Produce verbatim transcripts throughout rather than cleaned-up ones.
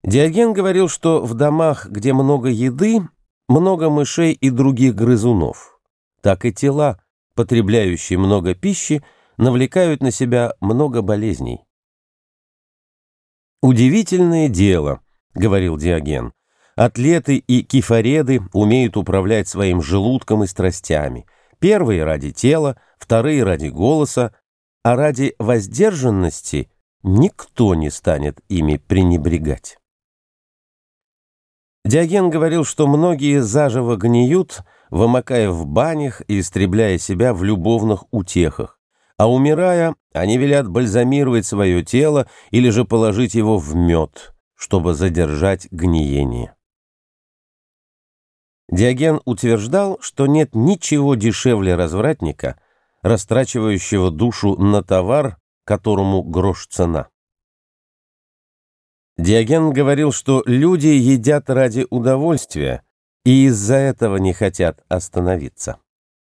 Диоген говорил, что в домах, где много еды, много мышей и других грызунов. Так и тела, потребляющие много пищи, навлекают на себя много болезней. «Удивительное дело», — говорил Диоген, — «атлеты и кефареды умеют управлять своим желудком и страстями. Первые ради тела, вторые ради голоса, а ради воздержанности никто не станет ими пренебрегать». Диоген говорил, что многие заживо гниют, вымокая в банях и истребляя себя в любовных утехах, а умирая, они велят бальзамировать свое тело или же положить его в мед, чтобы задержать гниение. Диоген утверждал, что нет ничего дешевле развратника, растрачивающего душу на товар, которому грош цена. Диоген говорил, что люди едят ради удовольствия и из-за этого не хотят остановиться.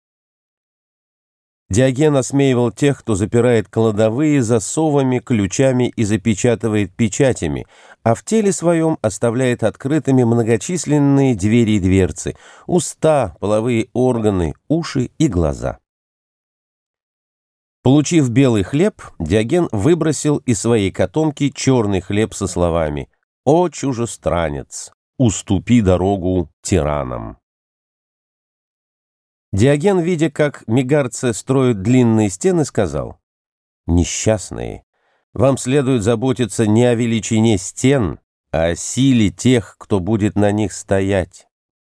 Диоген осмеивал тех, кто запирает кладовые засовами, ключами и запечатывает печатями, а в теле своем оставляет открытыми многочисленные двери и дверцы, уста, половые органы, уши и глаза. Получив белый хлеб, Диоген выбросил из своей котомки черный хлеб со словами: «О, чужестранец, уступи дорогу тиранам». Диоген, видя, как мегарцы строят длинные стены, сказал: «Несчастные, вам следует заботиться не о величине стен, а о силе тех, кто будет на них стоять».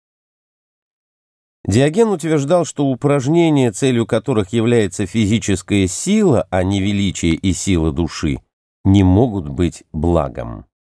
Диоген утверждал, что упражнения, целью которых является физическая сила, а не величие и сила души, не могут быть благом.